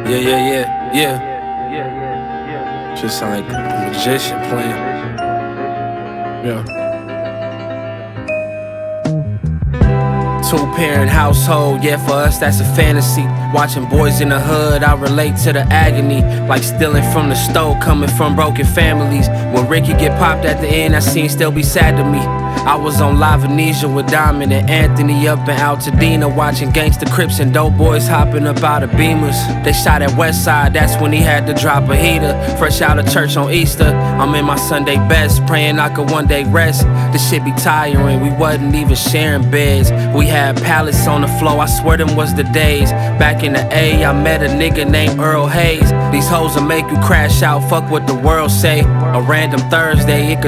Yeah. Just sound like a magician playing. Yeah. Two-parent household, yeah, for us that's a fantasy. Watching Boys in the Hood, I relate to the agony. Like stealing from the stove, coming from broken families. When Ricky get popped at the end, that scene still be sad to me. I was on Live Amnesia with Diamond and Anthony up in Altadena, watching Gangsta Crips and dope boys hopping up out of Beamers. They shot at Westside, that's when he had to drop a heater. Fresh out of church on Easter, I'm in my Sunday best, praying I could one day rest. This shit be tiring, we wasn't even sharing beds. We had pallets on the floor, I swear them was the days. Back in the A, I met a nigga named Earl Hayes. These hoes will make you crash out, fuck what the world say. A random Thursday, it could